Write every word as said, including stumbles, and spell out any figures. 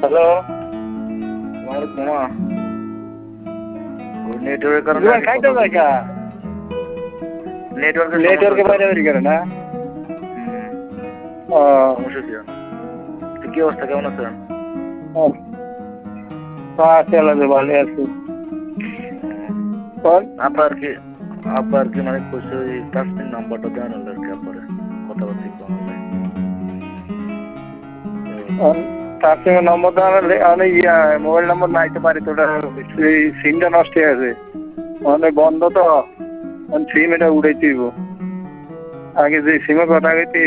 hello ওয়ালাইকুম মামা ওই নেটওয়ার্কের কারণে জুয়ান খাইতে যায় কা নেটওয়ার্কের নেটওয়ার্কে বাইরে বেরিয়ে গেল না ও সমস্যা ছিল তো কি অবস্থা কেমন আছেন চলে ভালো আছি আপা আর কি আপা আর কি মানে কইছে ওই তাসমিন নাম্বারটা দেওয়া হলো আর কি আপারে কথাবার্তা করা যায় তার সঙ্গে নম্বর দেওয়া ইয়া মোবাইল নম্বর নাইতে পারি তো সিমটা নষ্ট হয়ে আছে মানে বন্ধ তো সিম এটা উড়াইতে আগে যে সিমে কথা কইতে